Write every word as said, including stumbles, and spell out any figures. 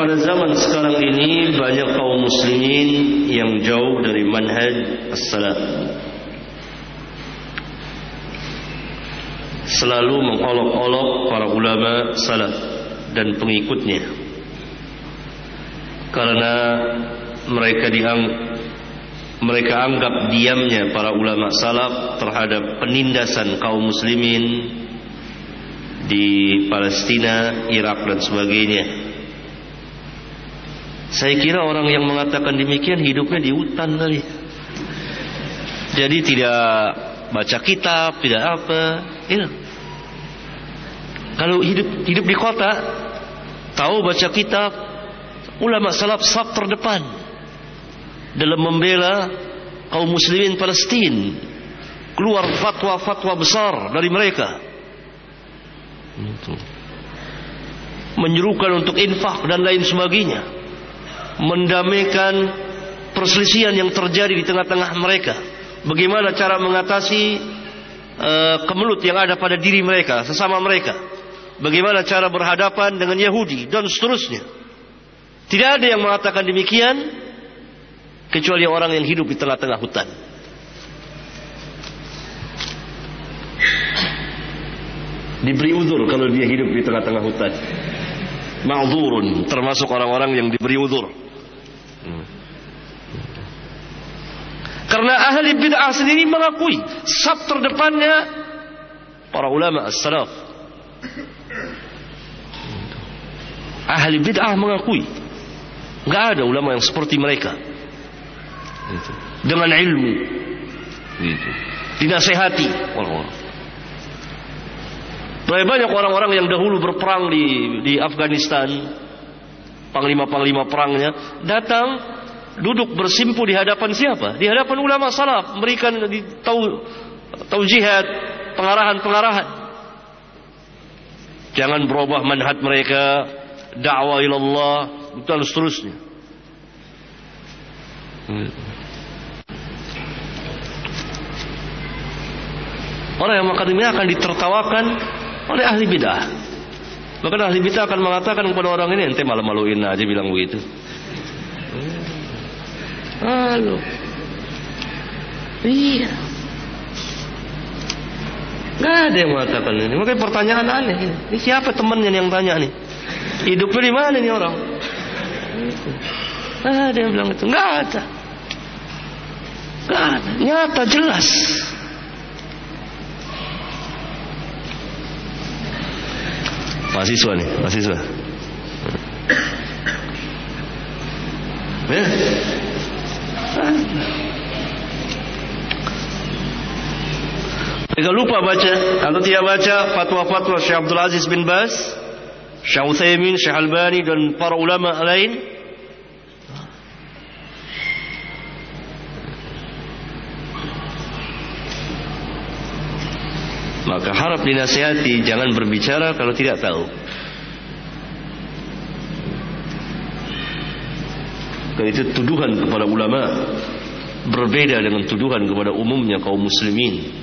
pada zaman sekarang ini banyak kaum muslimin yang jauh dari manhaj as-salaf, selalu mengolok-olok para ulama salaf dan pengikutnya, karena mereka diang mereka anggap diamnya para ulama salaf terhadap penindasan kaum muslimin di Palestina, Irak dan sebagainya. Saya kira orang yang mengatakan demikian hidupnya di hutan kali. Jadi tidak baca kitab, tidak apa. Ya. Kalau hidup hidup di kota, tahu baca kitab, ulama salaf saf terdepan dalam membela kaum muslimin Palestina. Keluar fatwa-fatwa besar dari mereka. Menyerukan untuk infak dan lain sebagainya. Mendamaikan perselisihan yang terjadi di tengah-tengah mereka. Bagaimana cara mengatasi uh, kemelut yang ada pada diri mereka, sesama mereka. Bagaimana cara berhadapan dengan Yahudi dan seterusnya. Tidak ada yang mengatakan demikian kecuali orang yang hidup di tengah-tengah hutan. Diberi uzur kalau dia hidup di tengah-tengah hutan. Ma'dzurun, termasuk orang-orang yang diberi uzur. Karena ahli bid'ah sendiri mengakui saf terdepannya para ulama as-salaf. Ahli bid'ah mengakui enggak ada ulama yang seperti mereka. Dengan ilmu gitu. Dinasehati orang-orang. Banyak orang-orang yang dahulu berperang di di Afghanistan, panglima-panglima perangnya datang duduk bersimpu di hadapan siapa? Di hadapan ulama salaf, memberikan tau taujihat, pengarahan-pengarahan. Jangan berubah manhaj mereka, dakwah ilallah, dan seterusnya. Orang yang makan ini akan ditertawakan oleh ahli bidah. Bahkan ahli bidah akan mengatakan kepada orang ini, ente malu-maluin aja bilang begitu. Halo. Iya. Gak ada yang mengatakan ini. Makanya pertanyaan aneh. Ini siapa temannya yang tanya nih? Hidupnya di mana nih orang? Gak ada yang bilang itu. Gak ada. Gak ada. Nyata jelas. Mahasiswa nih, mahasiswa. Ya. Jika lupa baca atau tidak baca fatwa-fatwa Syekh Abdul Aziz bin Baz, Syekh Utsaimin, Syekh Albani dan para ulama lain, maka harap dinasihati, jangan berbicara kalau tidak tahu. Karena itu tuduhan kepada ulama berbeda dengan tuduhan kepada umumnya kaum muslimin.